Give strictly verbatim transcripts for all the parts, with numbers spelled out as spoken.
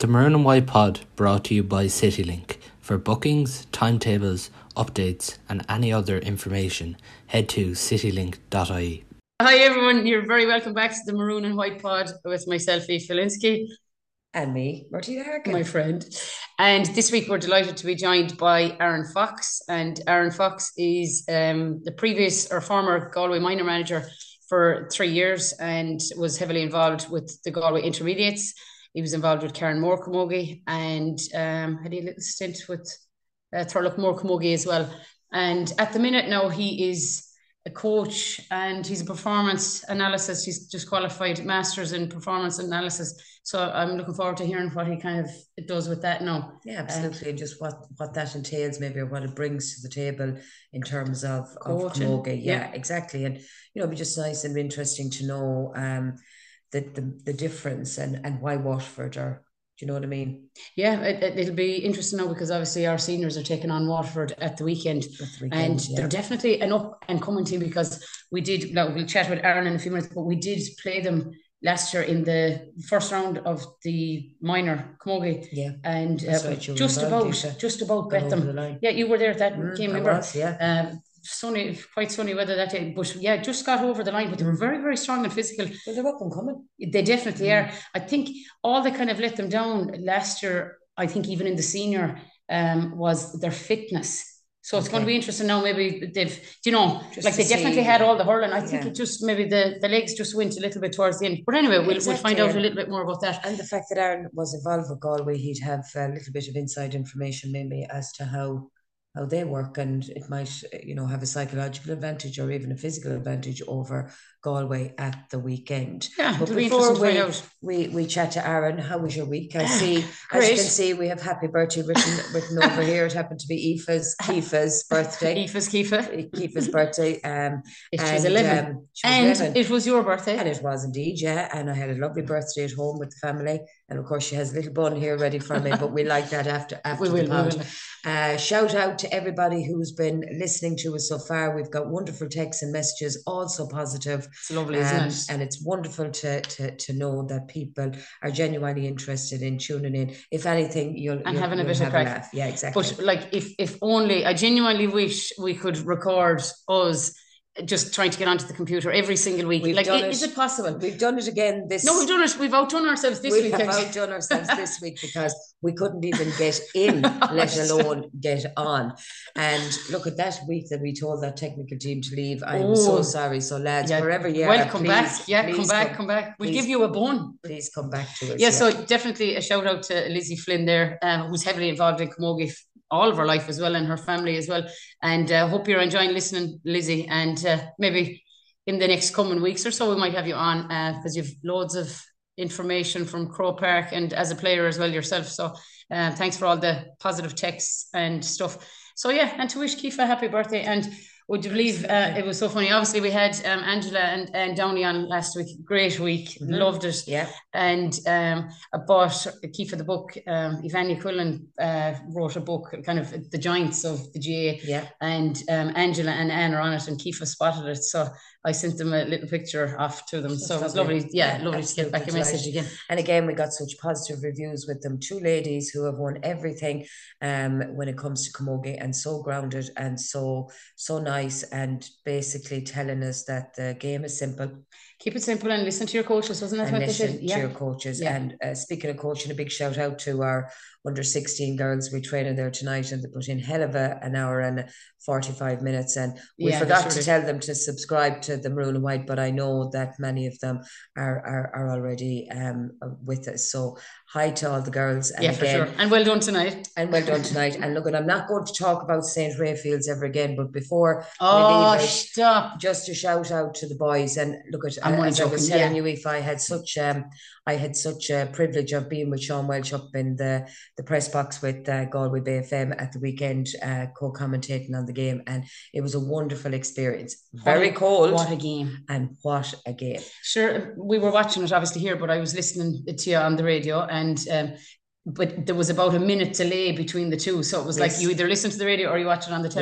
The Maroon and White Pod brought to you by CityLink. For bookings, timetables, updates and any other information, head to citylink dot I E. Hi everyone, you're very welcome back to the Maroon and White Pod with myself, Aoife Linsky. And me, Martina Harkin. My friend. And this week we're delighted to be joined by Aaron Fox. And Aaron Fox is um, the previous or former Galway minor manager for three years and was heavily involved with the Galway Intermediates. He was involved with Karen Moore Camogie and um, had a little stint with uh, Thurlock Moore Camogie as well. And at the minute now he is a coach and he's a performance analysis. He's just qualified masters in performance analysis. So I'm looking forward to hearing what he kind of does with that now. Yeah, absolutely. And um, just what, what that entails maybe, or what it brings to the table in terms of, of Camogie. Yeah, yeah, exactly. And, you know, it'd be just nice and interesting to know um, the, the, the difference and, and why Waterford are, do you know what I mean? Yeah, it, it, it'll be interesting now because obviously our seniors are taking on Waterford at the weekend, the weekend and yeah. they're definitely an up and coming team because we did, now we'll chat with Aaron in a few minutes, but we did play them last year in the first round of the minor Camogie. Yeah. And uh, right, just about, Lisa. just about bet them. The yeah, you were there at that mm, game, I remember? Was, yeah. Um, sunny, quite sunny weather that day, but yeah, just got over the line, but they were very, very strong and physical. Well, they're up and coming. They definitely mm. are. I think all that kind of let them down last year, I think even in the senior, um, was their fitness. So it's okay. going to be interesting now. Maybe they've, you know, just like they definitely see. had all the hurling. I think yeah. it just, maybe the, the legs just went a little bit towards the end. But anyway, we'll, exactly. we'll find out a little bit more about that. And the fact that Aaron was involved with Galway, he'd have a little bit of inside information maybe as to how how they work, and it might, you know, have a psychological advantage or even a physical advantage over Galway at the weekend. Yeah, but before we, we we chat to Aaron, how was your week? I see, as you can see, we have happy birthday written written over here. It happened to be Aoife's, Kiefa's birthday. Aoife's Kiefa. Kiefa's birthday. Um, she's and, eleven. Um, she was and eleven. It was your birthday. And it was indeed, yeah. And I had a lovely birthday at home with the family. And of course, she has a little bun here ready for me, but we like that after after we the will, pod. We will. Uh, shout out to everybody who's been listening to us so far. We've got wonderful texts and messages, all so positive. It's lovely, um, isn't it? And it's wonderful to, to to know that people are genuinely interested in tuning in. If anything, you'll and you'll, having you'll a bit have of crack. A laugh. Yeah, exactly. But like, if if only, I genuinely wish we could record us just trying to get onto the computer every single week. We've like, it, is it possible? We've done it again this. No, we've done it. We've outdone ourselves this we week. We've outdone ourselves this week because we couldn't even get in, let alone get on. And look at that week that we told that technical team to leave. I'm oh, so sorry. So lads, yeah, wherever you welcome are, welcome please, back. Yeah, please come back, come, come back. We'll please, give you a bone. Please come back to us. Yeah, yeah. So definitely a shout out to Lizzie Flynn there, um, who's heavily involved in Camogie all of her life as well, and her family as well. And I uh, hope you're enjoying listening, Lizzie. And uh, maybe in the next coming weeks or so, we might have you on because uh, you've loads of information from Croke Park and as a player as well yourself. So uh, thanks for all the positive texts and stuff. So yeah, and to wish Kiefa happy birthday. And would you believe uh, it was so funny? Obviously, we had um, Angela and, and Downey on last week. Great week. Mm-hmm. Loved it. Yeah. And um, I bought Kiefa the book. Um, Ivania Quillen uh, wrote a book, kind of the giants of the G A. Yeah. And um, Angela and Anne are on it, and Kiefa spotted it. So I sent them a little picture off to them. That's so it was lovely. lovely yeah, yeah, lovely to get back a message again. And again, we got such positive reviews with them. Two ladies who have won everything um, when it comes to Camogie, and so grounded and so, so nice. And basically telling us that the game is simple. Keep it simple and listen to your coaches, wasn't that and what they said? Listen to yeah. your coaches. Yeah. And uh, speaking of coaching, a big shout out to our under sixteen girls. We trained there tonight and they put in hell of a, an hour and forty-five minutes. And we yeah, forgot to tell them to subscribe to the Maroon and White, but I know that many of them are are, are already um, with us. So hi to all the girls. And yeah, again, for sure. And well done tonight. And well done tonight. And look, I'm not going to talk about Saint Rayfields ever again, but before oh, we leave it, stop. Just a shout out to the boys. And look at, I'm as joking, I was telling yeah. you, if I had such um, I had such a privilege of being with Sean Welch up in the, the press box with uh, Galway Bay F M at the weekend, uh, co-commentating on the game, and it was a wonderful experience. Very what a, cold. What a game. And what a game. Sure, we were watching it obviously here, but I was listening to you on the radio, and um, but there was about a minute delay between the two. So it was yes. like you either listen to the radio or you watch it on the telly. Yeah.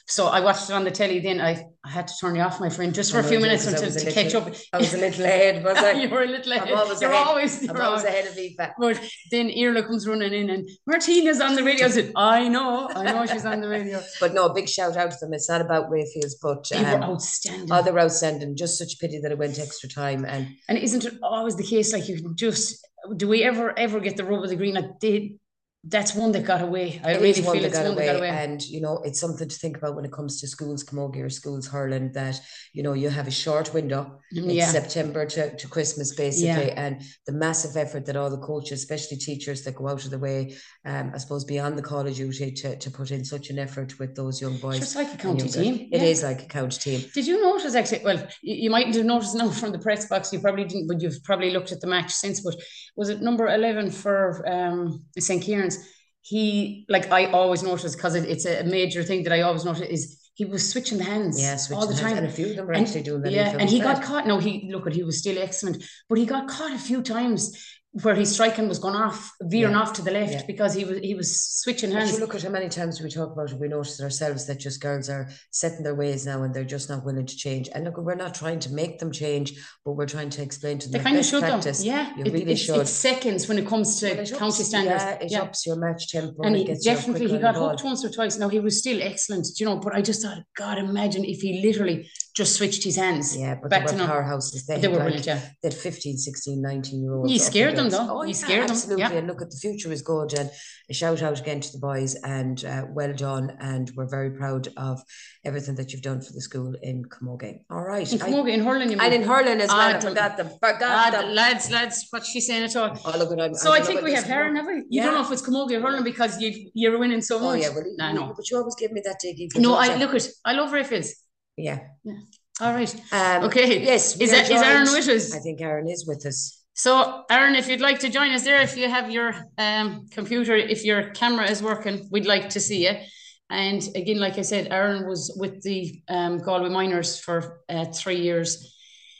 So I watched it on the telly. Then I, I had to turn you off, my friend, just for a few minutes until to catch up. I was a little ahead, was I? You were a little ahead. I'm always you're ahead. always, you're I'm always ahead of Aoife. But then Irla comes running in and Martina's on the radio. I said, I know, I know she's on the radio. But no, big shout out to them. It's not about Wayfields, but um, they were outstanding. Oh, they were outstanding. Just such a pity that it went extra time. And and isn't it always the case? Like you just, do we ever, ever get the rub of the green? Like they, that's one that got away. I it really is one feel that it's got one away. that got away. And, you know, it's something to think about when it comes to schools, camogie or schools hurling, that, you know, you have a short window. It's yeah. September to, to Christmas, basically. Yeah. And the massive effort that all the coaches, especially teachers that go out of the way, um, I suppose, beyond the call of duty to, to put in such an effort with those young boys. It's like a county team. It yeah. is like a county team. Did you notice, actually, well, you, you mightn't have noticed now from the press box, you probably didn't, but you've probably looked at the match since, but was it number eleven for um, Saint Kieran's? He, like I always notice, because it, it's a major thing that I always notice, is he was switching the hands yeah, switching all the time. Hands. And a few of them were and, actually doing that. Yeah, and he got caught. No, he, look, he was still excellent, but he got caught a few times where his striking was going off, veering yeah. off to the left yeah. because he was he was switching hands. But you look at how many times we talk about it, we notice ourselves that just girls are set in their ways now and they're just not willing to change. And look, we're not trying to make them change, but we're trying to explain to them. They kind of should practice. Them. Yeah, you it, really it's, should. It's seconds when it comes to well, it county ups, standards. Yeah, it yeah. ups your match tempo. And he definitely, he got hooked once or twice. Now, he was still excellent, you know, but I just thought, God, imagine if he literally just switched his hands. Yeah, but back they were to powerhouses. They, they were like, brilliant, yeah. They had fifteen, sixteen, nineteen year olds. He scared them, though. Oh, he yeah, scared absolutely. them. Yeah. And look, at the future is good. And a shout out again to the boys, and uh, well done. And we're very proud of everything that you've done for the school in Camogie. All right. In Camogie, I, in hurling, you mean? And in hurling as well. I forgot them. Forgot ah, them. Lads, lads, what's she saying at all? Oh, look, I'm, so I, I think we have Karen, have we? You yeah. don't know if it's Camogie or hurling because you, you're winning so much. Oh, yeah, well, nah, you, no. But you always give me that dig. No, I look at, I love Rayfields. Yeah. Yeah. All right. Um, okay. Yes. Is, that, is Aaron with us? I think Aaron is with us. So, Aaron, if you'd like to join us there, if you have your um, computer, if your camera is working, we'd like to see you. And again, like I said, Aaron was with the um, Galway Miners for uh, three years,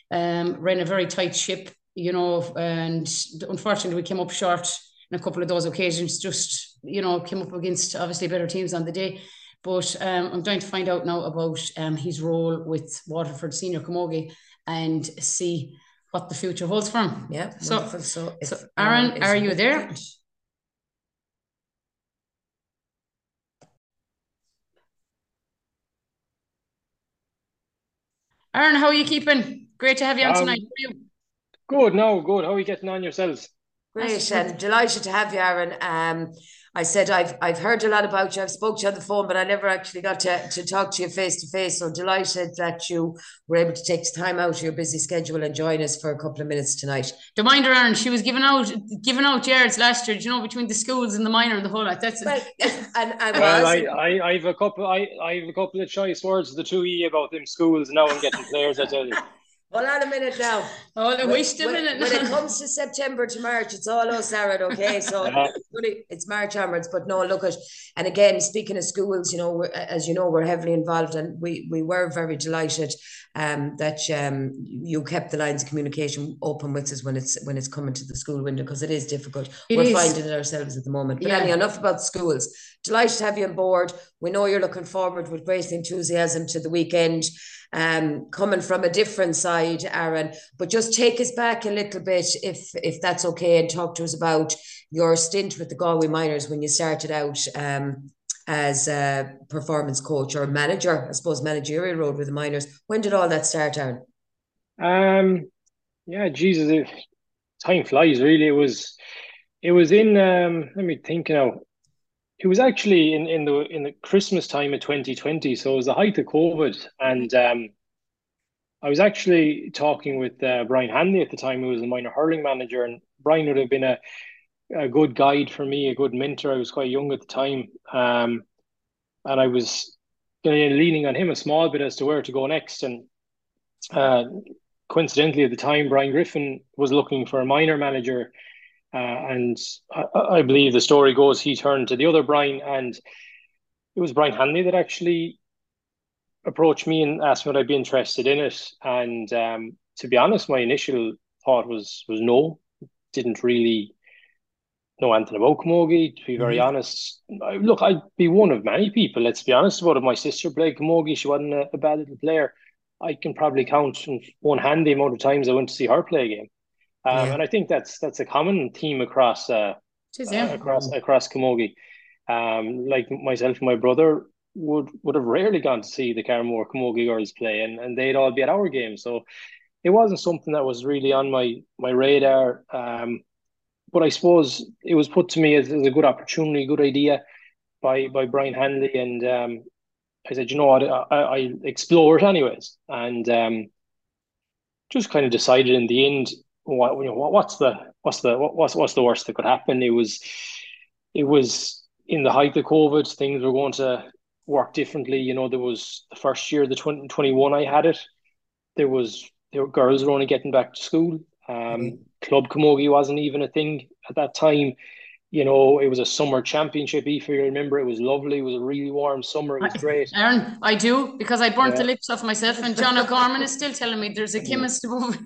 um, ran a very tight ship, you know, and unfortunately we came up short on a couple of those occasions, just, you know, came up against obviously better teams on the day. But um, I'm trying to find out now about um, his role with Waterford Senior Camogie and see what the future holds for him. Yeah. So, so, if, so Aaron, um, are you there? It? Aaron, how are you keeping? Great to have you on um, tonight. How are you? Good, no, good. How are you getting on yourselves? Great, and delighted to have you, Aaron. Um, I said I've I've heard a lot about you. I've spoke to you on the phone, but I never actually got to, to talk to you face to face. So delighted that you were able to take time out of your busy schedule and join us for a couple of minutes tonight. The minder, Aaron, she was giving out giving out yards last year. Do you know, between the schools and the minor and the whole lot. That's well, and, and well, I, I I've a couple I I've a couple of choice words the two E about them schools. Now I'm getting players. I tell you. Hold on a minute now. Hold on, wait a minute. When it comes to September to March, it's all us, Aaron, okay? So yeah. it's, really, it's March onwards, but no, look at, and again, speaking of schools, you know, as you know, we're heavily involved, and we, we were very delighted um, that um, you kept the lines of communication open with us when it's when it's coming to the school window, because it is difficult. It we're is. finding it ourselves at the moment. But yeah. Anyway, enough about schools. Delighted to have you on board. We know you're looking forward with great enthusiasm to the weekend. Um, coming from a different side, Aaron, but just take us back a little bit, if if that's okay, and talk to us about your stint with the Galway Miners when you started out um, as a performance coach or manager, I suppose, managerial role with the Miners. When did all that start, Aaron? Um, yeah, Jesus, it, time flies. Really, it was, it was in. Um, let me think now. It was actually in, in the in the Christmas time of twenty twenty, so it was the height of COVID, and um, I was actually talking with uh, Brian Hanley at the time, who was the minor hurling manager, and Brian would have been a, a good guide for me, a good mentor. I was quite young at the time, um, and I was leaning on him a small bit as to where to go next. And uh, coincidentally, at the time, Brian Griffin was looking for a minor manager. Uh, and I, I believe the story goes he turned to the other Brian, and it was Brian Hanley that actually approached me and asked me would I be interested in it. And um, to be honest, my initial thought was was no. Didn't really know anything about camogie, to be very mm-hmm. honest. I, look, I'd be one of many people, let's be honest about it. My sister played camogie. She wasn't a, a bad little player. I can probably count in one hand the amount of times I went to see her play a game. Um, yeah. And I think that's that's a common theme across uh, Jeez, yeah. uh, across across camogie. Um, like myself and my brother would would have rarely gone to see the Carmore camogie girls play, and, and they'd all be at our games. So it wasn't something that was really on my my radar. Um, but I suppose it was put to me as, as a good opportunity, good idea by by Brian Hanley, and um, I said, you know what, I, I explore it anyways, and um, just kind of decided in the end, what you know, what, what's the what's the what, what's what's the worst that could happen? It was it was in the height of COVID, things were going to work differently. You know, there was the first year, the twenty twenty-one, I had it. There was there were girls were only getting back to school. Um, mm-hmm. Club camogie wasn't even a thing at that time. You know, it was a summer championship. If you remember, it was lovely. It was a really warm summer. It was great. Aaron, I do, because I burnt yeah. the lips off myself, and John O'Gorman is still telling me there's a chemist above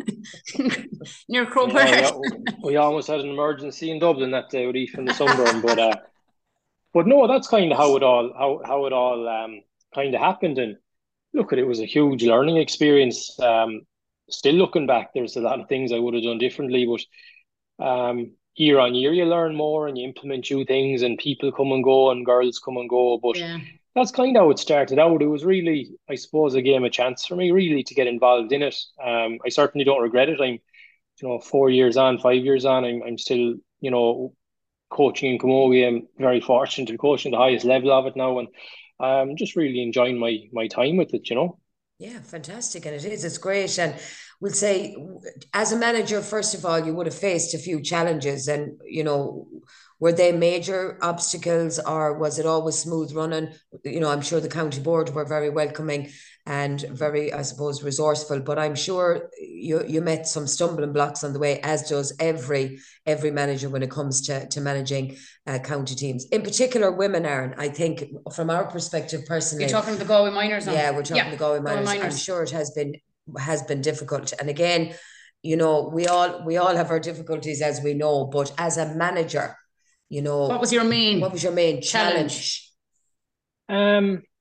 near Crow Park. Yeah, we, we almost had an emergency in Dublin that day with Eve and the sunburn, but uh, but no, that's kind of how it all how how it all um kind of happened. And look, it was a huge learning experience. Um, still looking back, there's a lot of things I would have done differently, but um. year on year you learn more and you implement new things, and people come and go and girls come and go, but yeah. that's kind of how it started out. It was really, I suppose, a game of chance for me really to get involved in it. um I certainly don't regret it. I'm you know four years on five years on I'm, I'm still you know coaching in camogie. I'm very fortunate to be coaching the highest level of it now, and I'm just really enjoying my my time with it, you know. Yeah, fantastic. And it is, it's great. And we'll say, as a manager, first of all, you would have faced a few challenges, and, you know, were they major obstacles, or was it always smooth running? You know, I'm sure the county board were very welcoming and very, I suppose, resourceful, but I'm sure you you met some stumbling blocks on the way, as does every every manager when it comes to, to managing uh, county teams. In particular, women, Aaron, I think from our perspective personally. You're talking to the Galway Minors on. Yeah, we're talking yeah, the Galway Minors. Galway Minors. I'm sure it has been has been difficult. And again, you know, we all we all have our difficulties, as we know, but as a manager, you know, what was your main what was your main challenge? challenge? Um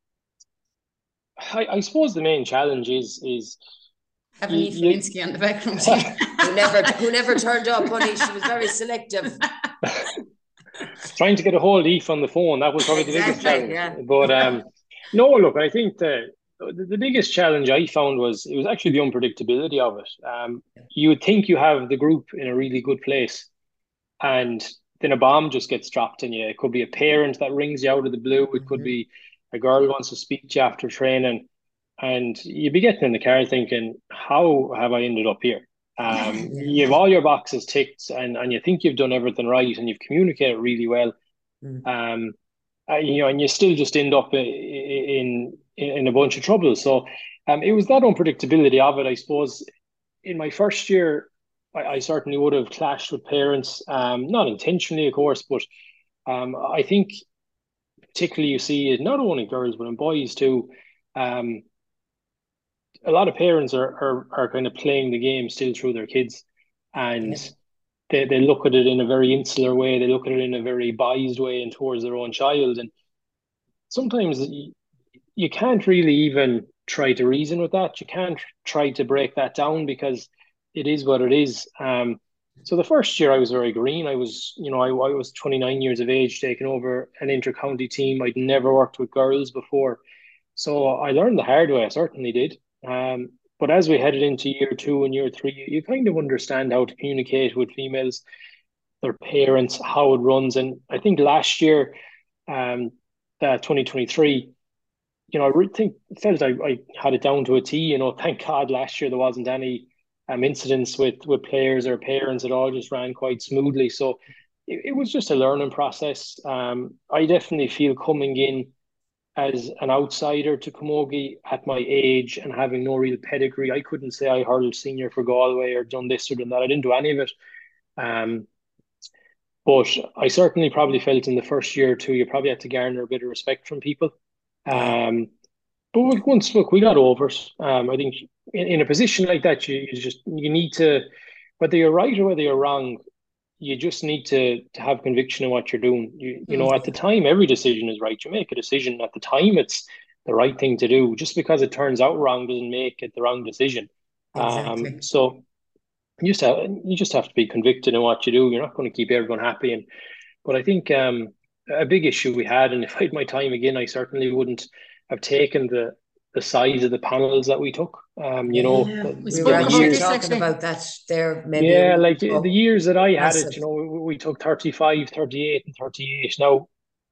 I, I suppose the main challenge is is having Eve Felinski on the background who never who never turned up, honey. She was very selective. Trying to get a hold of Eve on the phone, that was probably the exactly, biggest challenge. Yeah. But um no, look, I think the, the the biggest challenge I found was it was actually the unpredictability of it. Um you would think you have the group in a really good place, and then a bomb just gets dropped on you. It could be a parent that rings you out of the blue. It could mm-hmm. be a girl wants to speak to you after training, and you'd be getting in the car thinking, how have I ended up here? Um, yeah. You have all your boxes ticked, and, and you think you've done everything right, and you've communicated really well. Mm. Um, uh, you know, and you still just end up in in, in a bunch of trouble. So um, it was that unpredictability of it, I suppose. In my first year, I, I certainly would have clashed with parents, um, not intentionally, of course, but um, I think particularly you see it not only girls but in boys too. Um, a lot of parents are, are are kind of playing the game still through their kids, and yeah. they, they look at it in a very insular way. They look at it in a very biased way and towards their own child. And sometimes you, you can't really even try to reason with that. You can't try to break that down, because it is what it is. Um, So the first year I was very green. I was, you know, I, I was twenty-nine years of age, taking over an inter-county team. I'd never worked with girls before. So I learned the hard way, I certainly did. Um, but as we headed into year two and year three, you, you kind of understand how to communicate with females, their parents, how it runs. And I think last year, um, uh, twenty twenty-three, you know, I really think, felt I, I had it down to a T. You know, thank God last year there wasn't any Um, incidents with with players or parents. It all just ran quite smoothly. So it, it was just a learning process. Um, I definitely feel coming in as an outsider to camogie at my age and having no real pedigree, I couldn't say I hurled senior for Galway or done this or done that. I didn't do any of it. Um, but I certainly probably felt in the first year or two, you probably had to garner a bit of respect from people. Um, but once, look, we got over it. Um, I think in, in a position like that, you, you just, you need to, whether you're right or whether you're wrong, you just need to to have conviction in what you're doing. You you Mm. know, at the time, every decision is right. You make a decision at the time, it's the right thing to do. Just because it turns out wrong doesn't make it the wrong decision. Exactly. Um, so you just have you just have to be convicted in what you do. You're not going to keep everyone happy. And but I think um, a big issue we had, and if I had my time again, I certainly wouldn't have taken the the size of the panels that we took. Um, you know, Yeah, the, we We the were spoke about actually years, this talking actually. about that there maybe a yeah, week like ago. the years that I had it, Massive. you know, we, we took thirty-five, thirty-eight, and thirty-eight. Now,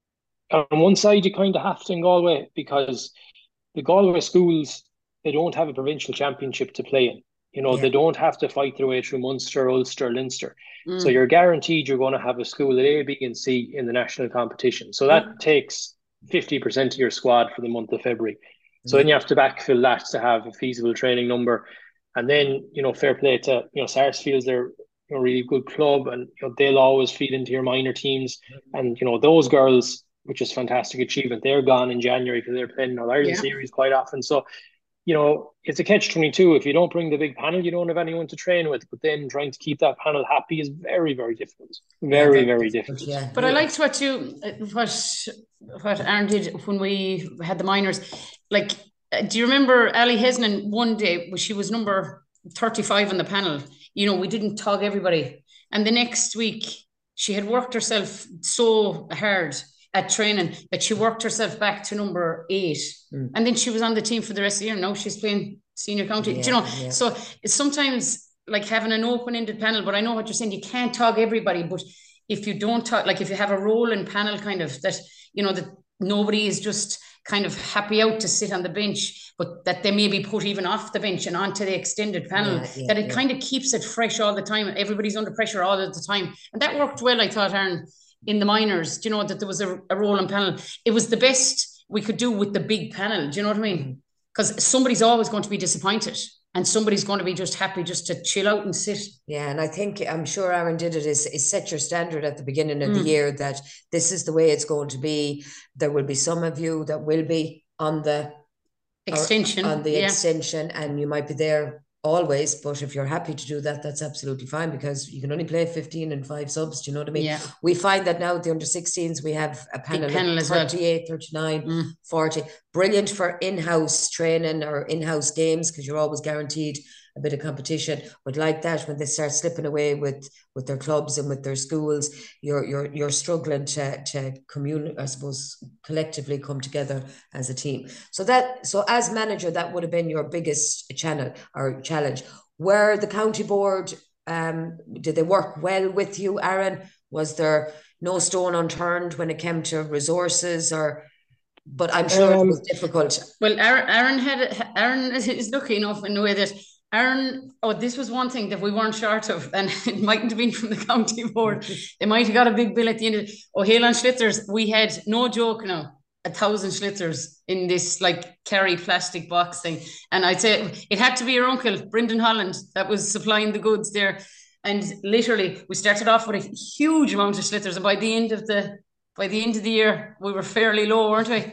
on one side, you kind of have to in Galway because the Galway schools, they don't have a provincial championship to play in. You know, Yeah. they don't have to fight their way through Munster, Ulster, Leinster. Mm. So you're guaranteed you're going to have a school at A, B, and C in the national competition. So that Mm. takes fifty percent of your squad for the month of February. So Yeah. then you have to backfill that to have a feasible training number. And then, you know, fair play to, you know, Sarsfield's they're a really good club, and you know, they'll always feed into your minor teams. And, you know, those girls, which is fantastic achievement, they're gone in January because they're playing All Ireland Yeah. series quite often. So, you know, it's a catch twenty-two. If you don't bring the big panel, you don't have anyone to train with. But then trying to keep that panel happy is very, very difficult. Very, Yeah, very, very difficult. difficult. Yeah. But I Yeah. liked what you what what Aaron did when we had the minors. Like, uh, do you remember Ali Hesnan one day? She was number thirty-five on the panel. You know, we didn't tug everybody, and the next week she had worked herself so hard at training that she worked herself back to number eight, Mm. and then she was on the team for the rest of the year. Now she's playing senior county. Yeah, Do you know? yeah. So it's sometimes like having an open-ended panel. But I know what you're saying. You can't tug everybody, but if you don't talk, like if you have a rolling panel kind of that, you know, that nobody is just kind of happy out to sit on the bench, but that they may be put even off the bench and onto the extended panel, Yeah, yeah, that it yeah. kind of keeps it fresh all the time. Everybody's under pressure all of the time. And that worked well, I thought, Aaron, in the minors. Do you know, that there was a, a rolling panel? It was the best we could do with the big panel. Do you know what I mean? Because mm-hmm. somebody's always going to be disappointed. And somebody's going to be just happy just to chill out and sit. Yeah, and I think, I'm sure Aaron did it, is, is set your standard at the beginning of Mm. the year that this is the way it's going to be. There will be some of you that will be on the extension, on the yeah. extension, and you might be there always, but if you're happy to do that, that's absolutely fine, because you can only play fifteen and five subs. Do you know what I mean? Yeah. We find that now at the under sixteens we have a panel, panel of thirty-eight, well. thirty-nine, mm. forty. Brilliant for in-house training or in-house games, because you're always guaranteed a bit of competition. But like that, when they start slipping away with with their clubs and with their schools, you're you're you're struggling to to commune, I suppose, collectively come together as a team. So that so as manager, that would have been your biggest channel or challenge. Where the county board, um, did they work well with you, Aaron? Was there no stone unturned when it came to resources? Or but I'm sure um, it was difficult. Well, Aaron, Aaron had Aaron is lucky enough in the way that Aaron, oh, this was one thing that we weren't short of, and it mightn't have been from the county board. They might have got a big bill at the end of it. Oh, Hale Schlitters, we had, no joke now, a thousand Schlitters in this like carry plastic box thing. And I'd say it had to be your uncle, Brendan Holland, that was supplying the goods there. And literally, we started off with a huge amount of Schlitters, and by the end of the By the end of the year, we were fairly low, weren't we?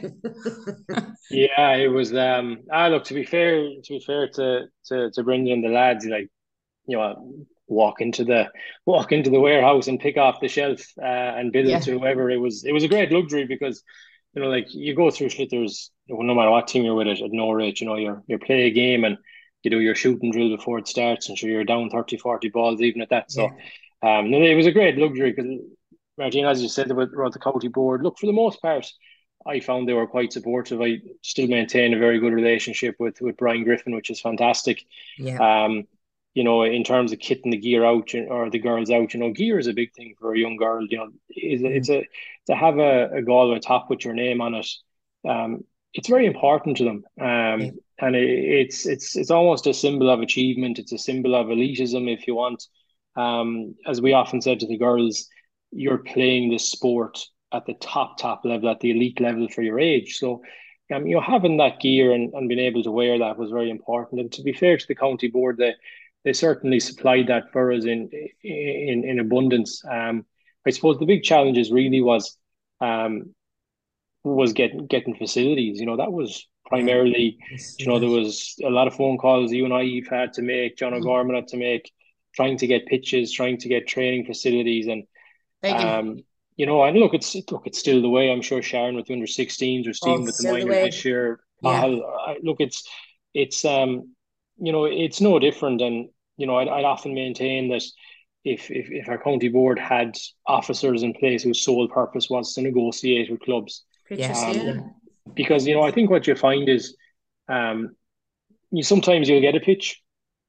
Yeah, it was. Um, ah, look. To be fair, to be fair to to to Brendan and the lads, like, you know, walk into the walk into the warehouse and pick off the shelf uh, and bill yeah. to whoever. It was it was a great luxury, because, you know, like, you go through Schlitters, no matter what team you're with it at no rate. You know, you're you play a game and you do your shooting drill before it starts, and sure you're down thirty, forty balls even at that. So, yeah. um, it was a great luxury, because, Martin, as you said about, about the county board, look, for the most part, I found they were quite supportive. I still maintain a very good relationship with, with Brian Griffin, which is fantastic. Yeah. Um, you know, in terms of kitting the gear out or the girls out, you know, gear is a big thing for a young girl. You know, it's, mm. it's a to have a, a Galway top with your name on it. Um, it's very important to them, um, yeah. and it, it's it's it's almost a symbol of achievement. It's a symbol of elitism, if you want. Um, as we often said to the girls, you're playing this sport at the top, top level, at the elite level for your age. So, um, you know, having that gear and, and being able to wear that was very important. And to be fair to the county board, they, they certainly supplied that for us in, in, in abundance. Um, I suppose the big challenges really was, um, was getting, getting facilities. You know, that was primarily, yeah. you know, there was a lot of phone calls you and I have had to make, John O'Gorman had to make. trying to get pitches, trying to get training facilities, and Begging. um, you know, and look, it's look, it's still the way. I'm sure Sharon with the under sixteens or Stephen Oh, with the still the minors way. this year. Yeah. I'll, I, look, it's it's um, you know, it's no different. And you know, I'd, I'd often maintain that if, if if our county board had officers in place whose sole purpose was to negotiate with clubs, Pitches, um, yeah. because you know, I think what you find is, um, you sometimes you'll get a pitch,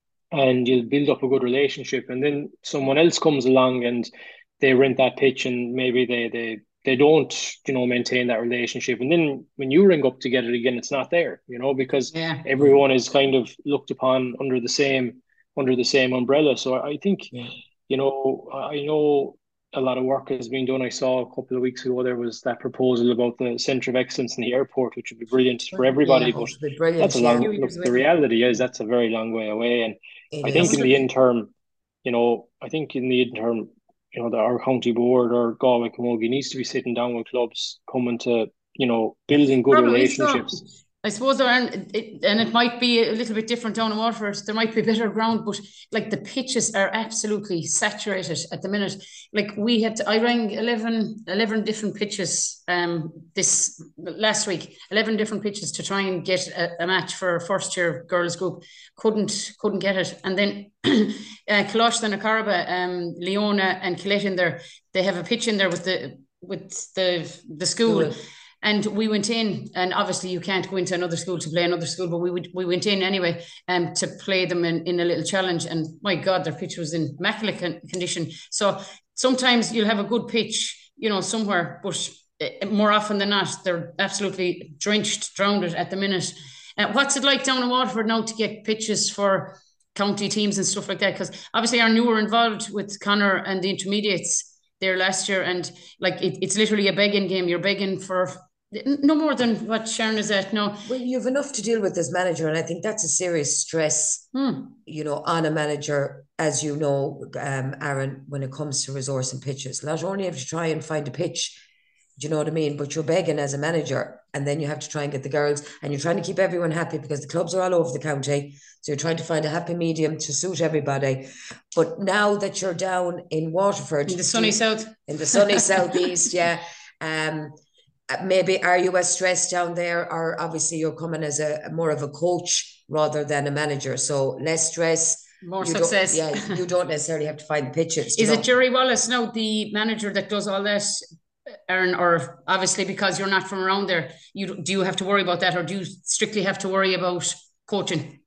and you'll build up a good relationship, and then someone else comes along and they rent that pitch, and maybe they they they don't, you know, maintain that relationship, and then when you ring up to get it again, it's not there, you know, because yeah. everyone is kind of looked upon under the same under the same umbrella. So I think, Yeah. you know, I know a lot of work has been done. I saw a couple of weeks ago there was that proposal about the Centre of Excellence in the airport, which would be brilliant for everybody. Yeah, but it'd be brilliant, that's a yeah. long Few look. years The away. reality is that's a very long way away, and It I think is. in the interim, you know, I think in the interim, you know, the, our county board or Galway Camogie needs to be sitting down with clubs, coming to, you know, building good Probably relationships. so. I suppose there aren't, it, and it might be a little bit different down in Waterford. There might be better ground, but like the pitches are absolutely saturated at the minute. Like we had, to, I rang eleven, eleven different pitches um this last week, eleven different pitches to try and get a, a match for first year girls group. Couldn't couldn't get it, and then uh, Kalosh and Akaraba, um, Leona and Colette in there. They have a pitch in there with the with the the school. Cool. And we went in, and obviously you can't go into another school to play another school, but we would, we went in anyway um, to play them in, in a little challenge. And my God, their pitch was in immaculate con- condition. So sometimes you'll have a good pitch, you know, somewhere, but more often than not, they're absolutely drenched, drowned at the minute. Uh, what's it like down in Waterford now to get pitches for county teams and stuff like that? Because obviously our new were involved with Connor and the intermediates there last year, and like it, it's literally a begging game. You're begging for no more than what Sharon is at now. Well, you have enough to deal with as manager, and I think that's a serious stress, hmm. you know, on a manager, as you know, um, Aaron, when it comes to resource and pitches. Not only have to try and find a pitch, do you know what I mean? But you're begging as a manager, and then you have to try and get the girls, and you're trying to keep everyone happy because the clubs are all over the county. So you're trying to find a happy medium to suit everybody. But now that you're down in Waterford, in the sunny south, in the sunny southeast, yeah, um, maybe are you as stressed down there, or obviously you're coming as a more of a coach rather than a manager, so less stress, more you success. Yeah, you don't necessarily have to find the pitches. Is know? it Jerry Wallace now, the manager that does all that, Aaron? Or obviously because you're not from around there, you do you have to worry about that, or do you strictly have to worry about coaching?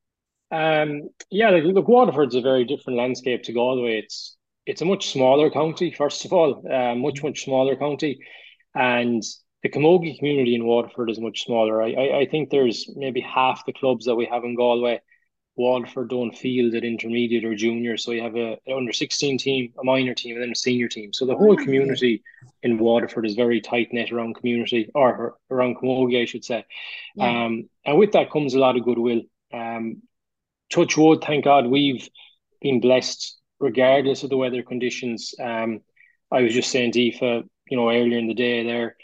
Um, yeah, like, look, Waterford's a very different landscape to Galway. It's it's a much smaller county, first of all, uh, much much smaller county. And the camogie community in Waterford is much smaller. I, I I think there's maybe half the clubs that we have in Galway, Waterford don't field at intermediate or junior. So you have a an under sixteen team, a minor team, and then a senior team. So the whole community in Waterford is very tight knit around community, or around camogie, I should say. Yeah. Um, and with that comes a lot of goodwill. Um, touch wood, thank God we've been blessed regardless of the weather conditions. Um, I was just saying to Aoife, you know, earlier in the day there,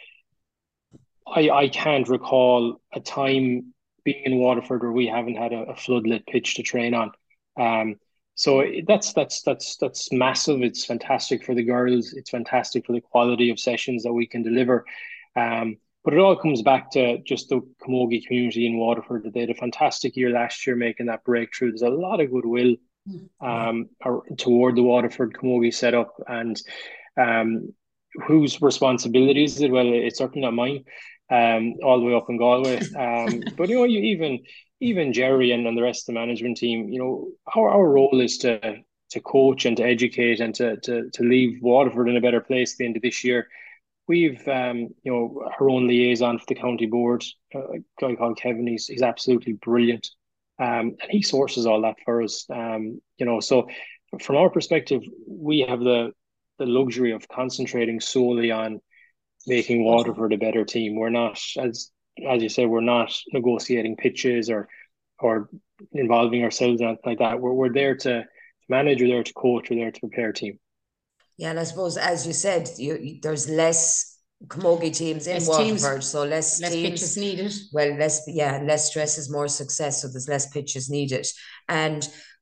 I, I can't recall a time being in Waterford where we haven't had a, a floodlit pitch to train on. Um, so that's that's that's that's massive. It's fantastic for the girls. It's fantastic for the quality of sessions that we can deliver. Um, but it all comes back to just the camogie community in Waterford. They had a fantastic year last year making that breakthrough. There's a lot of goodwill um, toward the Waterford camogie setup, and um, whose responsibility is it? Well, it's certainly not mine. Um, all the way up in Galway. Um, but you know, you even even Jerry and, and the rest of the management team, you know, our, our role is to to coach and to educate and to to to leave Waterford in a better place at the end of this year. We've um, you know, our own liaison for the county board, uh, a guy called Kevin. He's he's absolutely brilliant, um, and he sources all that for us. Um, you know, so from our perspective, we have the the luxury of concentrating solely on making Waterford a better team. We're not, as as you say, we're not negotiating pitches or or involving ourselves in anything like that. We're we're there to manage, we're there to coach, we're there to prepare a team. Yeah, and I suppose, as you said, you, you, there's less camogie teams in less Waterford, teams, so less, less teams, pitches needed. Well, less yeah, less stress is more success, so there's less pitches needed. And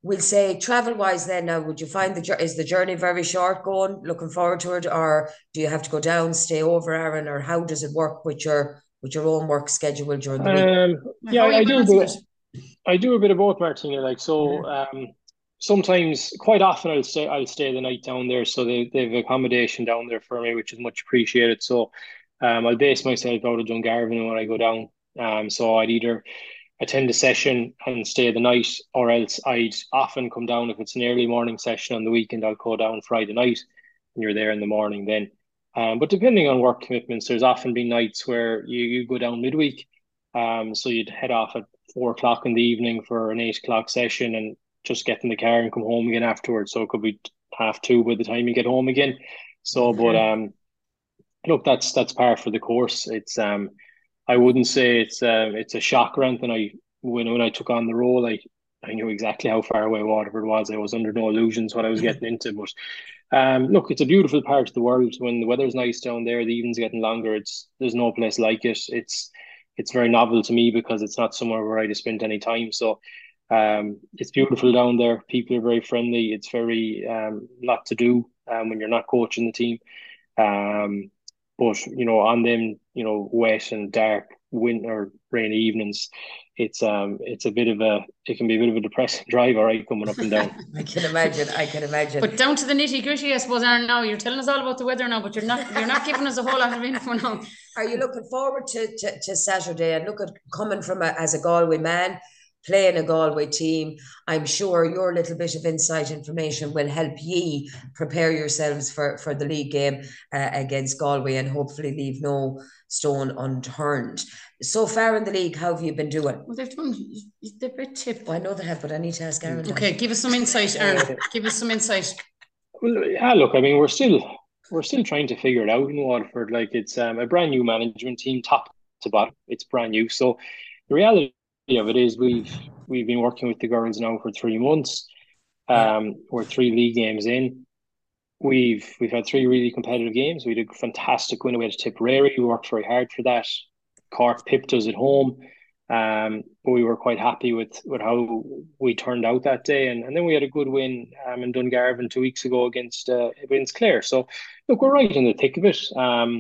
we'll say travel wise then now, would you find the is the journey very short going, looking forward to it, or do you have to go down, stay over, Aaron, or how does it work with your with your own work schedule during the um, week? Yeah, I, I do a bit, I do a bit of both, Martina. Like so um sometimes, quite often I'll stay I'll stay the night down there. So they they've accommodation down there for me, which is much appreciated. So um I'll base myself out of Dungarvan when I go down. Um so I'd either attend a session and stay the night, or else I'd often come down if it's an early morning session on the weekend. I'll go down Friday night, and you're there in the morning then. Um, but depending on work commitments, there's often been nights where you, you go down midweek. Um, so you'd head off at four o'clock in the evening for an eight o'clock session, and just get in the car and come home again afterwards. So it could be half two by the time you get home again. So, but um, look, that's that's par for the course. It's um I wouldn't say it's um it's a shock or anything. I when when I took on the role, I I knew exactly how far away Waterford was. I was under no illusions what I was getting into. But um, look, it's a beautiful part of the world. When the weather's nice down there, the evenings getting longer. It's there's no place like it. It's it's very novel to me because it's not somewhere where I'd have spent any time. So um, it's beautiful down there. People are very friendly. It's very um lot to do um when you're not coaching the team. Um, but you know, on them, you know, wet and dark winter rainy evenings, it's um it's a bit of a it can be a bit of a depressing drive, all right, coming up and down. I can imagine, I can imagine. But down to the nitty gritty, I suppose, Aaron, now you're telling us all about the weather now, but you're not you're not giving us a whole lot of info now. Are you looking forward to, to, to Saturday? And look at coming from a, as a Galway man, playing a Galway team, I'm sure your little bit of insight information will help ye prepare yourselves for, for the league game uh, against Galway, and hopefully leave no stone unturned. So far in the league, how have you been doing? Well, they've done the bit tip. Well, I know they have, but I need to ask Aaron. Okay, give us some insight, Aaron. Give us some insight. Well, yeah, look, I mean, we're still we're still trying to figure it out in Waterford. Like, it's um, a brand new management team, top to bottom. It's brand new. So the reality of it is we've we've been working with the girls now for three months. Um, we're three league games in. We've we've had three really competitive games. We did a fantastic win away to Tipperary. We worked very hard for that. Cork pipped us at home. Um, but we were quite happy with, with how we turned out that day. And, and then we had a good win um, in Dungarvan two weeks ago against uh, against Clare. So look, we're right in the thick of it. Um,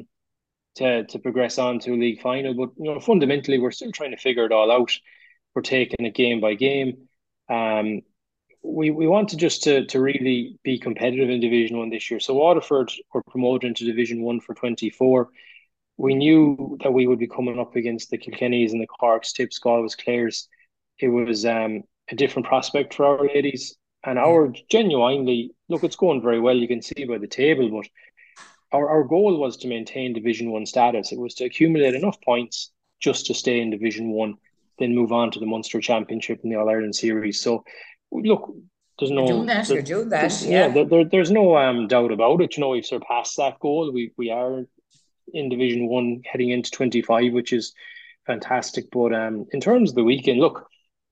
to to progress on to a league final. But you know, fundamentally, we're still trying to figure it all out. We're taking it game by game. Um, we we want to just to to really be competitive in Division One this year. So Waterford were promoted into Division One for twenty-four. We knew that we would be coming up against the Kilkennys and the Corks, Tips, Galways, Clares. It was um, a different prospect for our ladies. And our genuinely, look, it's going very well. You can see by the table, but our, our goal was to maintain Division One status. It was to accumulate enough points just to stay in Division One, then move on to the Munster Championship and the All Ireland Series. So, look, there's no. You're doing that. You're doing that. Yeah, yeah there, there, there's no um doubt about it. You know, we've surpassed that goal. We we are in Division One heading into twenty-five, which is fantastic. But um, in terms of the weekend, look,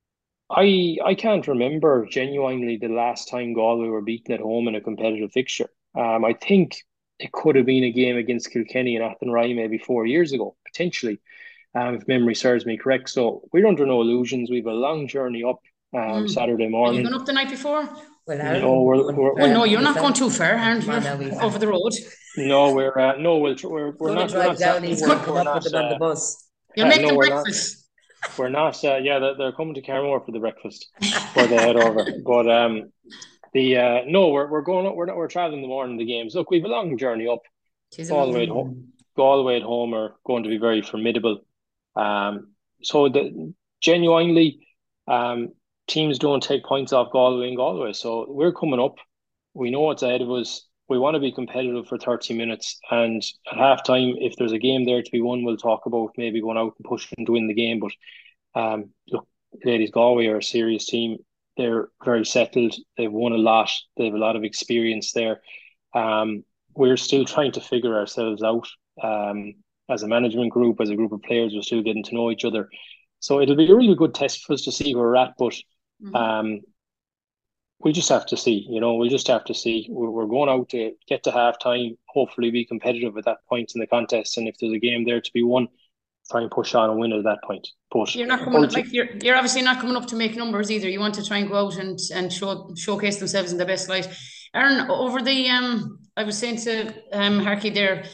I I can't remember genuinely the last time Galway were beaten at home in a competitive fixture. Um, I think it could have been a game against Kilkenny and Athenry maybe four years ago, potentially, um, if memory serves me correct. So we're under no illusions. We have a long journey up um, mm. Saturday morning. Are you going up the night before? Well, Aaron, no, we're, we're, well, no, you're not going too far, aren't you? Over the road. No, we're uh, no, we'll, we're we're We're not. Drive we're down not, easy we're, and come we're up not, with them uh, on the bus. You'll uh, make no, them we're breakfast. Not, we're not. Uh, yeah, they're, they're coming to Carmore for the breakfast before they head over. But um, the uh, no, we're we're going up. We're not. We're traveling in the morning. The games. Look, we've a long journey up. Galway at home. Galway at home are going to be very formidable. Um, so the genuinely, um, teams don't take points off Galway and Galway. So we're coming up. We know what's ahead of us. We want to be competitive for thirty minutes. And at halftime, if there's a game there to be won, we'll talk about maybe going out and pushing to win the game. But um, look, ladies, Galway are a serious team. They're very settled. They've won a lot. They have a lot of experience there. Um, we're still trying to figure ourselves out. Um, as a management group, as a group of players, we're still getting to know each other. So it'll be a really good test for us to see where we're at. But mm-hmm. um, we just have to see, you know, we'll just have to see. We're, we're going out to get to half time, hopefully be competitive at that point in the contest. And if there's a game there to be won, try and push on and win at that point. But you're not coming like you're you're obviously not coming up to make numbers either. You want to try and go out and and show showcase themselves in the best light. Aaron, over the um, I was saying to um Harky there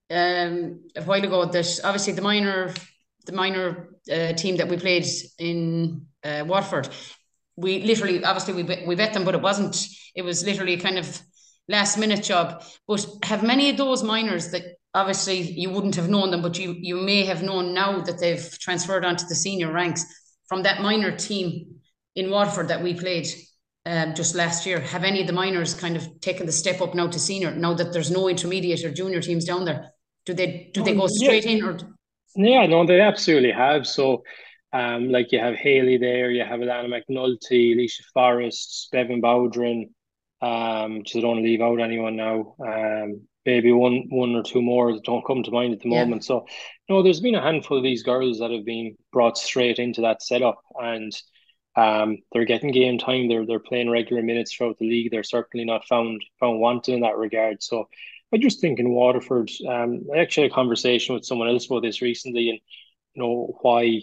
um a while ago that obviously the minor the minor uh, team that we played in uh, Waterford, we literally obviously we bet, we bet them, but it wasn't. It was literally kind of last minute job. But have many of those minors that obviously you wouldn't have known them, but you you may have known now that they've transferred onto the senior ranks from that minor team in Waterford that we played um, just last year. Have any of the minors kind of taken the step up now to senior, now that there's no intermediate or junior teams down there? Do they do they go straight yeah. in or? Yeah, no, they absolutely have. So, um, like you have Haley there, you have Alana McNulty, Alicia Forrest, Bevan Bowdrin. Um, just don't leave out anyone now. Um, maybe one, one or two more that don't come to mind at the yeah. moment. So, no, there's been a handful of these girls that have been brought straight into that setup, and um, they're getting game time. They're they're playing regular minutes throughout the league. They're certainly not found found wanting in that regard. So, I just think in Waterford, um, I actually had a conversation with someone else about this recently, and you know why.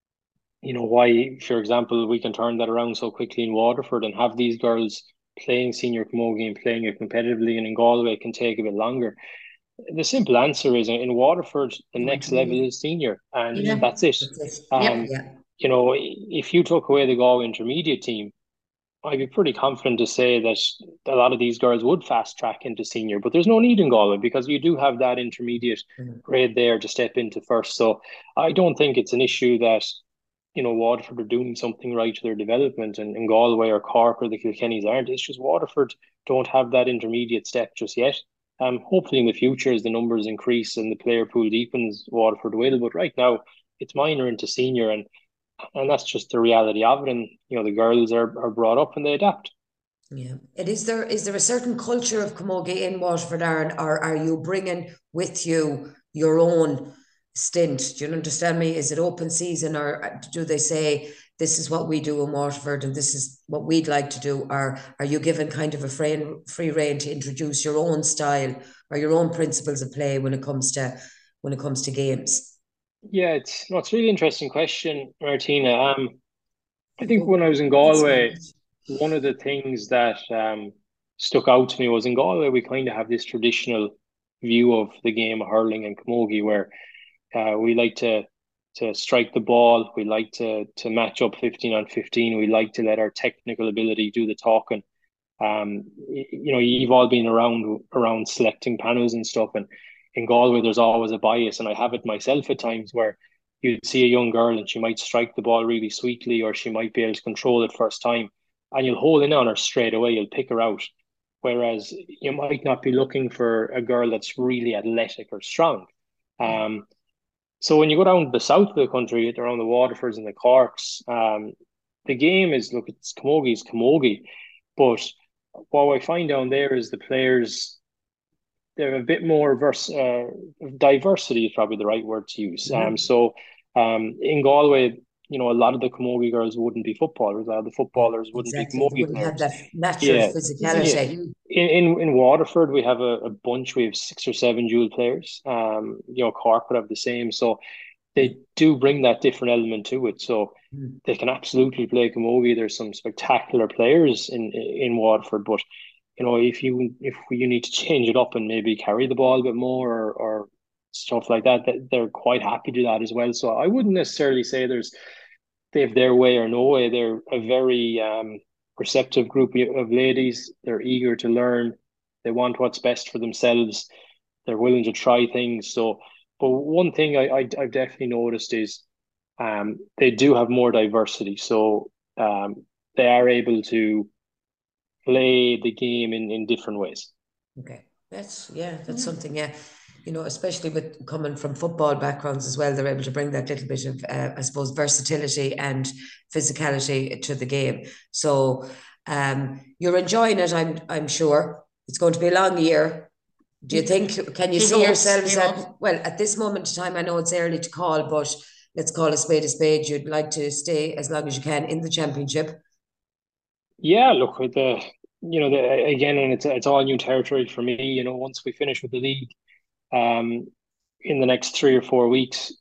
You know why, for example, we can turn that around so quickly in Waterford and have these girls playing senior camogie and playing it competitively, and in Galway it can take a bit longer. The simple answer is in Waterford, the next level is senior, and yeah. that's it. That's it. Um, yep. yeah. You know, if you took away the Galway intermediate team, I'd be pretty confident to say that a lot of these girls would fast track into senior, but there's no need in Galway because you do have that intermediate mm-hmm. grade there to step into first. So I don't think it's an issue that, you know, Waterford are doing something right to their development, and, and Galway or Cork or the Kilkennys aren't. It's just Waterford don't have that intermediate step just yet. Um, hopefully in the future, as the numbers increase and the player pool deepens, Waterford will. But right now, it's minor into senior, and and that's just the reality of it. And you know, the girls are, are brought up and they adapt. Yeah, and is there is there a certain culture of camogie in Waterford, Aaron, or are you bringing with you your own stint? Do you understand me? Is it open season, or do they say this is what we do in Waterford and this is what we'd like to do? Or are you given kind of a free, free rein to introduce your own style or your own principles of play when it comes to when it comes to games? Yeah, it's no, it's a really interesting question, Martina. Um, I think when I was in Galway, one of the things that um stuck out to me was in Galway we kind of have this traditional view of the game of hurling and camogie where uh, we like to to strike the ball, we like to to match up fifteen on fifteen, we like to let our technical ability do the talking. Um, you know, you've all been around around selecting panels and stuff, and in Galway, there's always a bias, and I have it myself at times where you'd see a young girl and she might strike the ball really sweetly, or she might be able to control it first time, and you'll hold in on her straight away, you'll pick her out. Whereas you might not be looking for a girl that's really athletic or strong. Um, so when you go down to the south of the country, around the Waterfords and the Corks, um, the game is, look, it's camogie, it's camogie. But what I find down there is the players, they're a bit more verse, uh, diversity is probably the right word to use. Mm-hmm. Um, so um, in Galway, you know, a lot of the camogie girls wouldn't be footballers. A lot of the footballers wouldn't exactly. be camogie they wouldn't players. Have that natural yeah. physicality. Yeah. In, in in Waterford, we have a, a bunch. We have six or seven dual players. Um, you know, Cork would have the same. So they do bring that different element to it. So mm. they can absolutely play camogie. There's some spectacular players in in Waterford, but you know, if you if you need to change it up and maybe carry the ball a bit more or, or stuff like that, that, they're quite happy to do that as well. So I wouldn't necessarily say there's they have their way or no way. They're a very um, receptive group of ladies. They're eager to learn. They want what's best for themselves. They're willing to try things. So, but one thing I, I I've definitely noticed is um, they do have more diversity. So um, they are able to play the game in, in different ways. Okay, that's yeah, that's mm. something. Yeah, you know, especially with coming from football backgrounds as well, they're able to bring that little bit of, uh, I suppose, versatility and physicality to the game. So, um, you're enjoying it. I'm I'm sure it's going to be a long year. Do you think? Can you she see knows, yourselves at well at this moment in time? I know it's early to call, but let's call a spade a spade. You'd like to stay as long as you can in the championship. Yeah, look, with the you know the again, and it's it's all new territory for me. You know, once we finish with the league, um, in the next three or four weeks,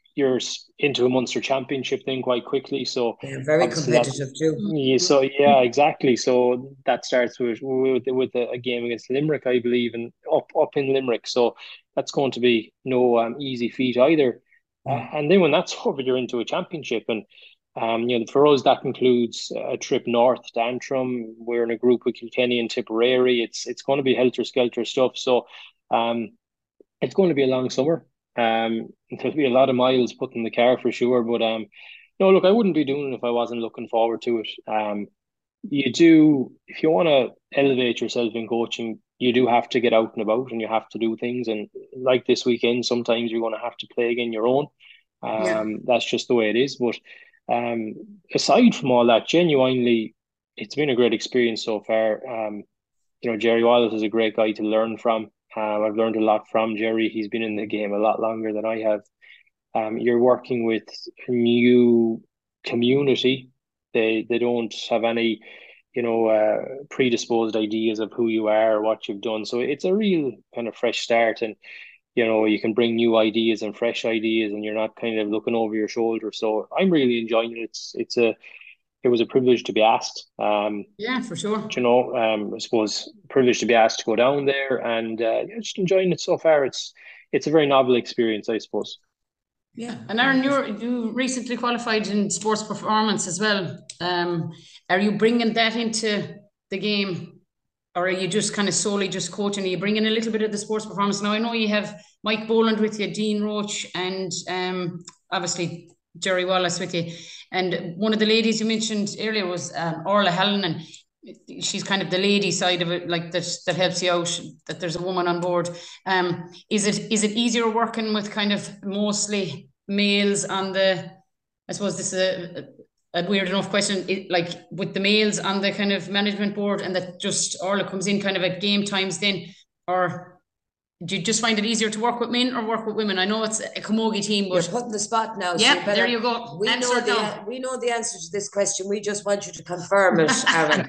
you're into a Munster Championship thing quite quickly. So yeah, very competitive too. Yeah, so yeah, exactly. So that starts with with with a, a game against Limerick, I believe, and up up in Limerick. So that's going to be no um, easy feat either. Mm. Uh, and then when that's over, you're into a championship, and um, you know, for us that includes a trip north to Antrim. We're in a group with Kilkenny and Tipperary. It's it's going to be helter skelter stuff. So um, it's going to be a long summer. Um, there'll be a lot of miles put in the car for sure, but um. No, look, I wouldn't be doing it if I wasn't looking forward to it. Um, you do, if you want to elevate yourself in coaching, you do have to get out and about and you have to do things. And like this weekend, sometimes you're going to have to play again your own. Um, yeah. That's just the way it is. But um, aside from all that, genuinely, it's been a great experience so far. Um, you know, Jerry Wallace is a great guy to learn from. Uh, I've learned a lot from Jerry. He's been in the game a lot longer than I have. Um, you're working with a new community. They they don't have any, you know, uh, predisposed ideas of who you are or what you've done. So it's a real kind of fresh start, and you know you can bring new ideas and fresh ideas, and you're not kind of looking over your shoulder. So I'm really enjoying it. It's it's a it was a privilege to be asked. Um, yeah, for sure. You know, um, I suppose privilege to be asked to go down there, and uh, yeah, just enjoying it so far. It's it's a very novel experience, I suppose. Yeah, and Aaron, you you recently qualified in sports performance as well. Um, are you bringing that into the game, or are you just kind of solely just coaching? Are you bringing a little bit of the sports performance? Now I know you have Mike Boland with you, Dean Roach, and um, obviously Jerry Wallace with you. And one of the ladies you mentioned earlier was um, Orla Helen, and she's kind of the lady side of it, like that that helps you out, that there's a woman on board. Um, is it is it easier working with kind of mostly males on the, I suppose this is a, a weird enough question, it, like with the males on the kind of management board, and that just Orla comes in kind of at game times then, or do you just find it easier to work with men or work with women? I know it's a camogie team, but you're putting the spot now. Yeah, so you there you go. We answer know the now. we know the answer to this question. We just want you to confirm it, Aaron.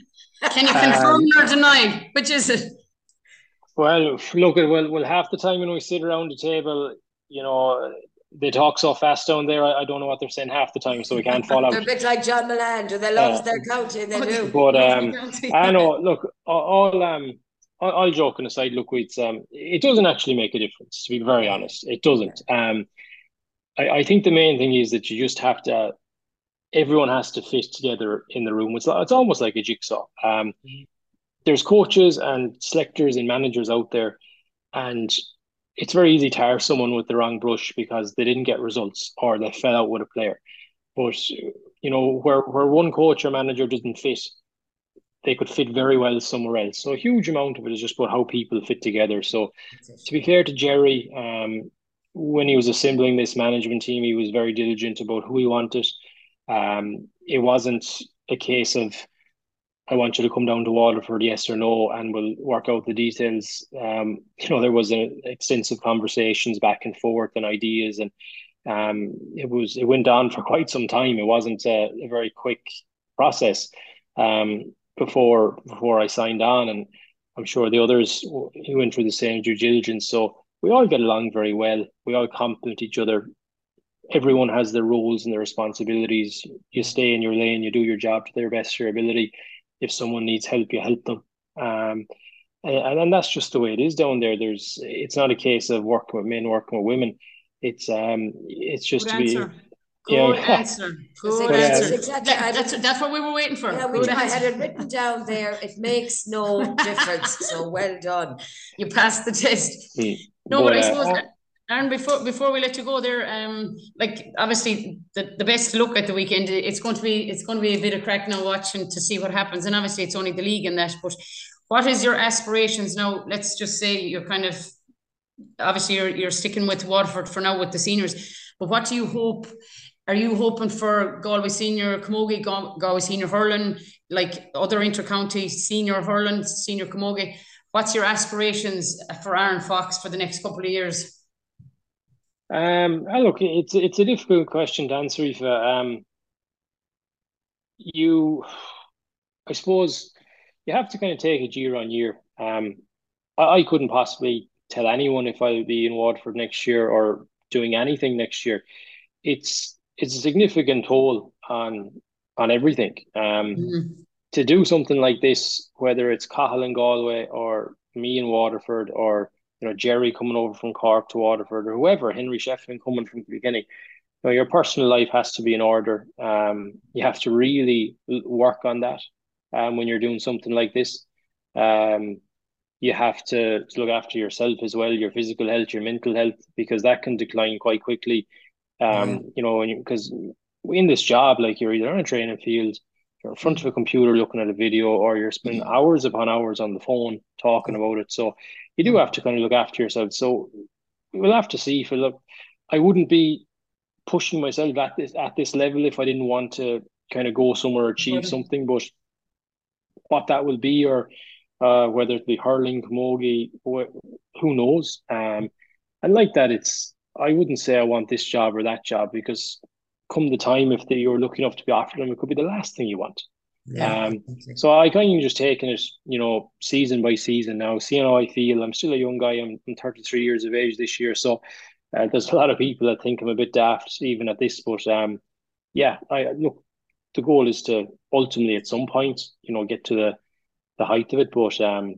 Can you confirm um, or deny? Which is it? Well, look, well, well, half the time when we sit around the table, you know, they talk so fast down there. I, I don't know what they're saying half the time, so we can't fall out. They're a bit like John Milan. Do they love uh, their county? They do. But um, I know. Look, all um. All joking aside, look, it's um, it doesn't actually make a difference, to be very honest. It doesn't. Um, I, I think the main thing is that you just have to, everyone has to fit together in the room. It's it's almost like a jigsaw. Um, there's coaches and selectors and managers out there, and it's very easy to hire someone with the wrong brush because they didn't get results or they fell out with a player. But you know, where where one coach or manager doesn't fit, they could fit very well somewhere else. So a huge amount of it is just about how people fit together. So to be fair to Jerry, um, when he was assembling this management team, he was very diligent about who he wanted. Um, it wasn't a case of, I want you to come down to Waterford, yes or no, and we'll work out the details. Um, you know, there was an extensive conversations back and forth and ideas, and um, it was it went on for quite some time. It wasn't a, a very quick process. Um, before before I signed on, and I'm sure the others who went through the same due diligence. So we all get along very well. We all complement each other. Everyone has their roles and their responsibilities. You stay in your lane, you do your job to their best of your ability. If someone needs help, you help them. Um, and, and that's just the way it is down there. There's it's not a case of working with men, working with women. It's um it's just Good to be answer. Good yeah. answer. Good that's answer. Exactly. That, that's, that's what we were waiting for. Yeah, we, I had it written down there. It makes no difference. So well done. You passed the test. Mm. No, but, but I suppose, uh, Aaron, before before we let you go there, um, like obviously the, the best look at the weekend, it's going to be it's going to be a bit of crack now watching to see what happens. And obviously it's only the league and that. But what is your aspirations now? Let's just say you're kind of obviously you're you're sticking with Waterford for now with the seniors. But what do you hope? Are you hoping for Galway Senior Camogie, Galway Senior Hurling, like other inter-county senior hurling, senior Camogie? What's your aspirations for Aaron Fox for the next couple of years? Um, look, it's it's a difficult question to answer, Aoife. Um, you, I suppose, you have to kind of take it year on year. Um, I, I couldn't possibly tell anyone if I'll be in Waterford next year or doing anything next year, it's it's a significant toll on on everything. Um, mm. To do something like this, whether it's Cahill and Galway or me in Waterford, or you know Jerry coming over from Cork to Waterford, or whoever, Henry Shefflin coming from Kilkenny, you know, your personal life has to be in order. Um, you have to really work on that. Um, when you're doing something like this, um, you have to look after yourself as well, your physical health, your mental health, because that can decline quite quickly. Um, yeah. You know, because in this job, like you're either on a training field, you're in front mm-hmm. of a computer looking at a video, or you're spending mm-hmm. hours upon hours on the phone talking mm-hmm. about it. So you do have to kind of look after yourself. So we'll have to see. For look, I wouldn't be pushing myself at this at this level if I didn't want to kind of go somewhere, achieve something. But what that will be, or uh, whether it be hurling, camogie, who knows? Um, and like that, it's I wouldn't say I want this job or that job, because come the time, if they, you're lucky enough to be offered them, it could be the last thing you want. Yeah, um, so I kind of just taking it, you know, season by season now, seeing how I feel. I'm still a young guy. I'm, I'm thirty-three years of age this year, so uh, there's a lot of people that think I'm a bit daft even at this. But um, yeah, I look. The goal is to ultimately, at some point, you know, get to the, the height of it. But um,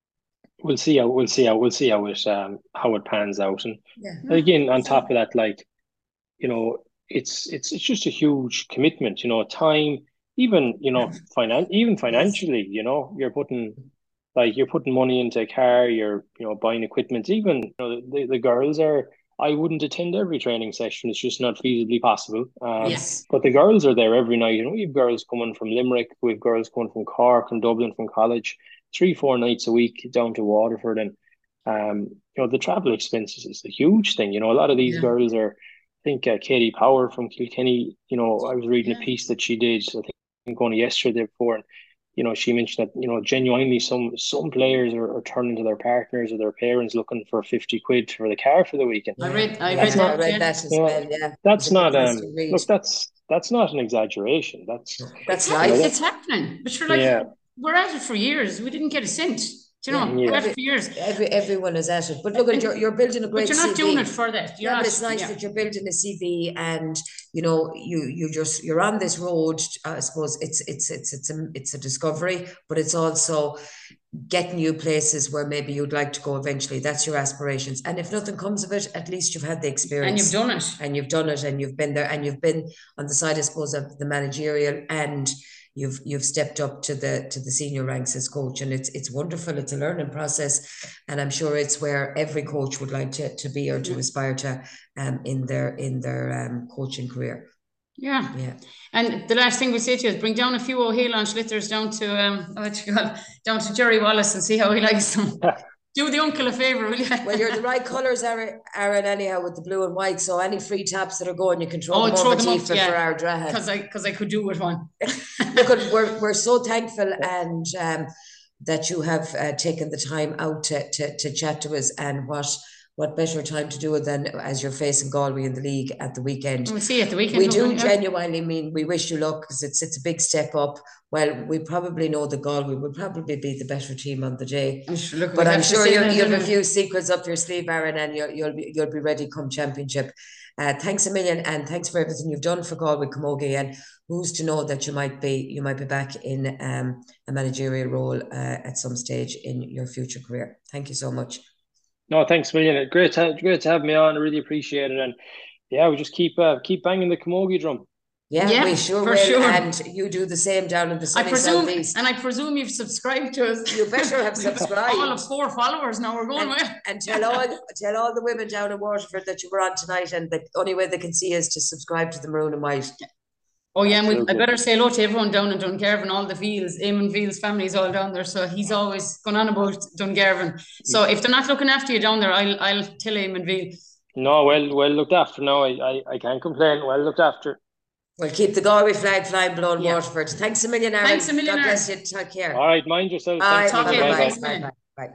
we'll see how we'll see how we'll see how it um how it pans out. And yeah. again, on top of that, like, you know, it's it's it's just a huge commitment. You know, time, even you know, finan- even financially. You know, you're putting like you're putting money into a car. You're you know buying equipment. Even you know the the girls are. I wouldn't attend every training session. It's just not feasibly possible. Um, yes. But the girls are there every night. You know, we have girls coming from Limerick. We have girls coming from Cork and Dublin from college, three, four nights a week down to Waterford. And, um, you know, the travel expenses is a huge thing. You know, a lot of these yeah. girls are, I think uh, Katie Power from Kilkenny, you know, I was reading yeah. a piece that she did, I think only yesterday before, and, you know, she mentioned that, you know, genuinely some some players are, are turning to their partners or their parents looking for fifty quid for the car for the weekend. I read, I read, not, read that as well. Yeah, that's not um. Look, that's that's not an exaggeration. That's that's life. You know, it's happening. But you're like, yeah. we're at it for years. We didn't get a cent. Do you know, yeah. every, for years. Every, everyone is at it. But look, and, you're, you're building a great But you're not C V. doing it for that. You're yeah, not, but it's nice yeah. that you're building a C V, and, you know, you, you just, you're on this road. I suppose it's, it's, it's, it's, a, it's a discovery, but it's also getting you places where maybe you'd like to go eventually. That's your aspirations. And if nothing comes of it, at least you've had the experience. And you've done it. And you've done it, and you've been there, and you've been on the side, I suppose, of the managerial, and You've you've stepped up to the to the senior ranks as coach, and it's it's wonderful. It's a learning process, and I'm sure it's where every coach would like to, to be or to aspire to um in their in their um coaching career. Yeah, yeah. And the last thing we say to you is bring down a few O'Halon Schlitters down to um what you call down to Jerry Wallace and see how he likes them. Do the uncle a favour, will you? Well, you're the right colours, Aaron, Aaron, anyhow, with the blue and white. So any free taps that are going, you can throw oh, them throw over them up, yeah. for our Drahan. Because I, because I could do with one. Look, we're we're so thankful and um, that you have uh, taken the time out to, to to chat to us. And what what better time to do it than as you're facing Galway in the league at the weekend? We'll see you at the weekend. We do genuinely mean we wish you luck, because it's it's a big step up. Well, we probably know that Galway will probably be the better team on the day, Look, but I'm sure you you have a few secrets up your sleeve, Aaron, and you'll you'll be you'll be ready come championship. Uh, thanks a million, and thanks for everything you've done for Galway Camogie. And who's to know that you might be you might be back in um, a managerial role uh, at some stage in your future career. Thank you so much. No, thanks a million. Great to, great to have me on. I really appreciate it. And yeah, we just keep uh, keep banging the Camogie drum. Yeah, yeah, we sure will. Sure. And you do the same down in the sunny I presume, southeast. And I presume you've subscribed to us. You better have subscribed. All of four followers now. We're going and, well. And tell all tell all the women down in Waterford that you were on tonight, and the only way they can see is to subscribe to the Maroon and White. Oh yeah, and we, I better say hello to everyone down in Dungarvan, all the Veals, Eamon Veals family's all down there, so he's always going on about Dungarvan. So if they're not looking after you down there, I'll I'll tell Eamon Veal. No, well well looked after. No, I, I, I can't complain. Well looked after. Well, keep the Galway flag flying below in yeah. Waterford. Thanks a million, Aaron. Thanks a million, God Aaron. bless you. Take care. All right, mind yourself. All right, talk bye, bye, bye, bye, bye, bye, bye.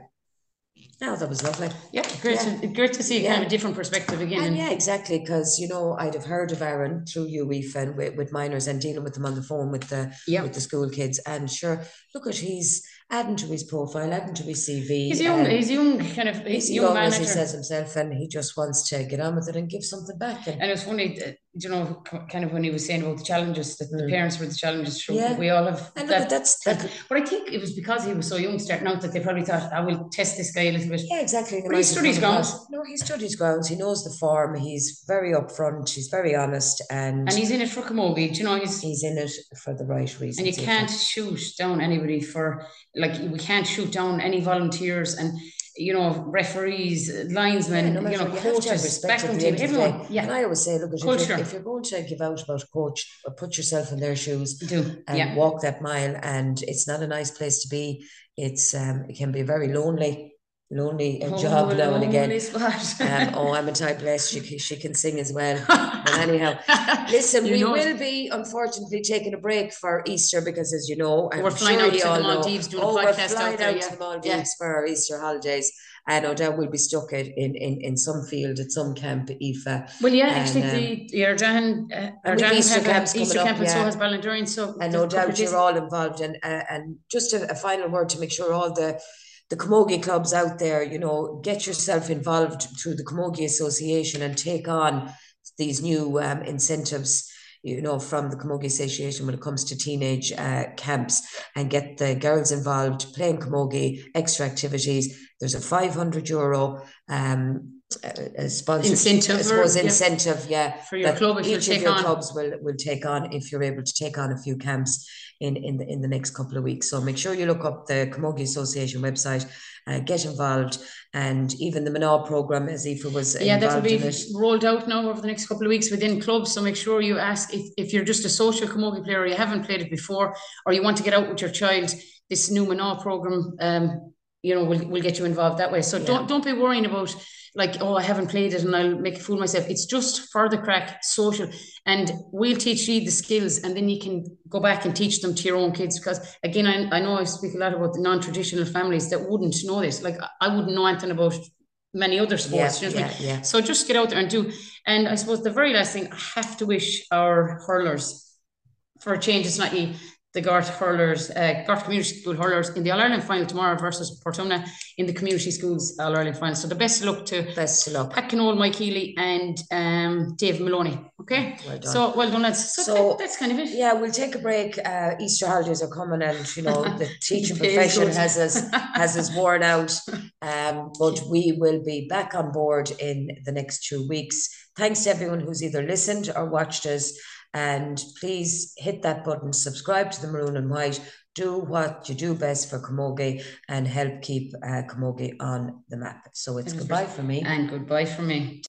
No, that was lovely. Yeah, great, yeah. To, great to see yeah. kind of a different perspective again. And yeah, exactly, because, you know, I'd have heard of Aaron through U E F and with, with minors and dealing with them on the phone with the yeah. with the school kids. And sure, look at he's adding to his profile, adding to his C V. He's young, um, he's young, kind of, he's, he's young, young manager. As he says himself, and he just wants to get on with it and give something back. And, and it was funny, you know, kind of when he was saying about the challenges, that mm. the parents were the challenges. Yeah. We all have. And that, look, that's, that's, but I think it was because he was so young starting out that they probably thought, I will test this guy a little bit. Yeah, exactly. But he studies grounds. No, he studies grounds. He knows the form. He's very upfront. He's very honest. And and he's in it for Camogie. You know, he's, he's in it for the right reasons. And you can't shoot down anybody for, like, we can't shoot down any volunteers and, you know, referees, linesmen, yeah, no you know, coaches, backroom team, everyone. Yeah. And I always say, look, if you're, if you're going to give out about a coach, put yourself in their shoes Do. and yeah. walk that mile. And it's not a nice place to be. It's um, it can be very lonely. Lonely a oh, job now and again. um, oh, I'm a type less. She she can sing as well. But anyhow, listen, you we will it. be unfortunately taking a break for Easter because, as you know, I'm we're flying sure out to the Maldives doing oh, a podcast we're flying out, there, out yeah. to the Maldives yeah. for our Easter holidays. And no doubt we'll be stuck in, in, in some field at some camp, Aoife. Well, yeah, and, actually, um, the Ardahan, uh, Ardahan Easter camps Easter coming camp, up, and yeah. so has Ballinderine. So, and no doubt you're all involved. And uh, and just a, a final word to make sure all the the Camogie clubs out there, you know, get yourself involved through the Camogie Association and take on these new um, incentives, you know, from the Camogie Association when it comes to teenage uh, camps, and get the girls involved, playing Camogie, extra activities. There's a five hundred euro um, a sponsor, incentive, I suppose, or, incentive, yeah, yeah for your club. If each you of your on. clubs will will take on, if you're able to take on a few camps in in the in the next couple of weeks. So make sure you look up the Camogie Association website, uh, get involved, and even the Manor program, as Aoife was yeah, that will be in it. rolled out now over the next couple of weeks within clubs. So make sure you ask if, if you're just a social Camogie player, or you haven't played it before, or you want to get out with your child. This new Manor program, um, you know, will will get you involved that way. So yeah. don't don't be worrying about, like, oh, I haven't played it and I'll make a fool of myself. It's just for the crack, social. And we'll teach you the skills, and then you can go back and teach them to your own kids. Because, again, I, I know I speak a lot about the non-traditional families that wouldn't know this. Like, I wouldn't know anything about many other sports. Yeah, you know yeah, what I mean? yeah. So just get out there and do. And I suppose the very last thing, I have to wish our hurlers, for a change, it's not you, the Garth hurlers, uh, Garth Community School hurlers in the All-Ireland final tomorrow versus Portumna in the Community Schools All-Ireland final. So the best of luck to best of luck. Pat Knoll, Mike Healy and um, Dave Maloney. Okay, well done. So well done, lads. So, so that, that's kind of it. Yeah, we'll take a break. Uh, Easter holidays are coming, and you know the teaching profession has us has us worn out. Um, but we will be back on board in the next two weeks. Thanks to everyone who's either listened or watched us. And please hit that button, subscribe to the Maroon and White, do what you do best for Camogie, and help keep uh, Camogie on the map. So it's goodbye from me. And goodbye from me.